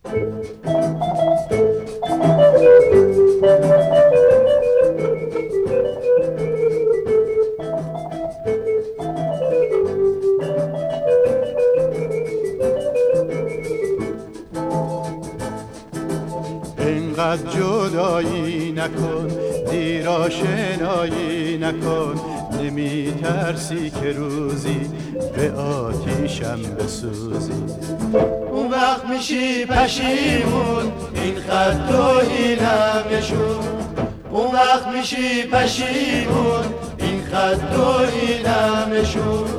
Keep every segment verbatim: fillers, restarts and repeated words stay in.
اینقدر جدایی نکن، دیر آشنایی نکن، نمی ترسی که روزی به آتیشم بسوزی. اون وقت میشی پشیمون این خط و اینم نشون، اون وقت میشی پشیمون این خط و اینم نشون.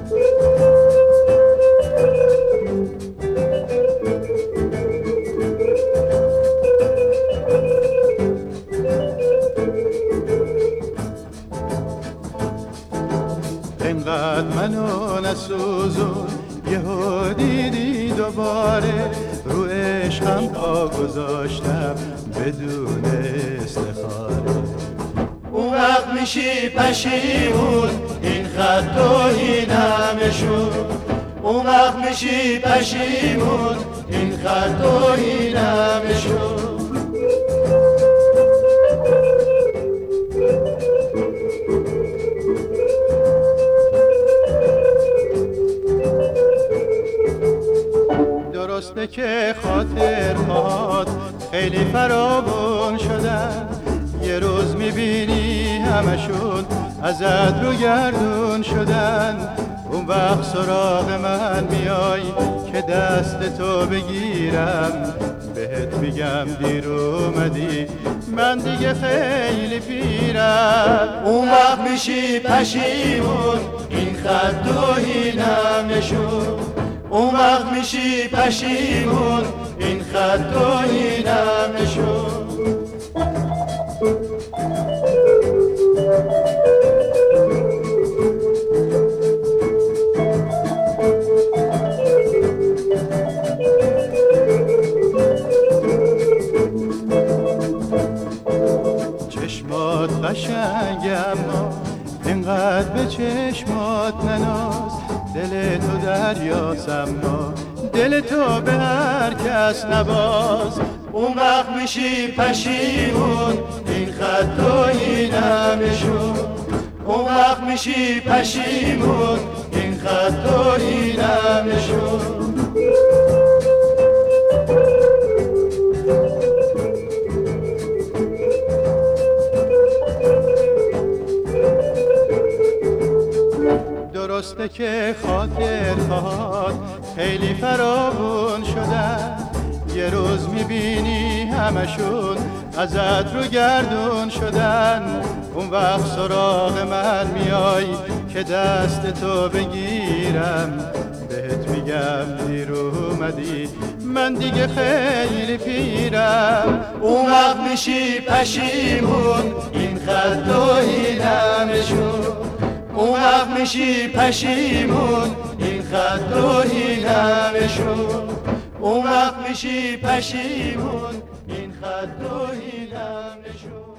اینقدر منو نسوزون، یهو دیدی دوباره رو عشقم پا گذاشتم بدون استخاره. اون وقت میشی پشیمون این خط و اینم نشون، اون وقت میشی پشیمون این خط و اینم نشون. درسته که خاطرهات خیلی فراوون شدن، یه روز میبینی همشون ازت رو گردون شدن. اون وقت سراغ من میای که دست تو بگیرم، بهت میگم دیر اومدی من دیگه خیلی پیرم. اون وقت میشی پشیمون این خط و اینم نشون، اون وقت میشی پشیمون این خط و اینم نشون. چشمات قشنگ اما اینقدر به چشمات نناز، دل تو دریاست اما دل تو به هر کس نباز. اون وقت میشی پشیمون این خط و اینم نشون، اون وقت میشی پشیمون این خط و اینم نشون. درسته که خاطرهات خیلی فراوون شدن، یه روز میبینی همشون ازت رو گردون شدن. اون وقت سراغ من میای که دست تو بگیرم، بهت میگم دیر اومدی من دیگه خیلی پیرم. اون وقت میشی پشیمون این خط و اینم نشون، اون وقت میشی پشیمون این خط و اینم نشون، اون وقت میشی پشیمون این خط و اینم نشون.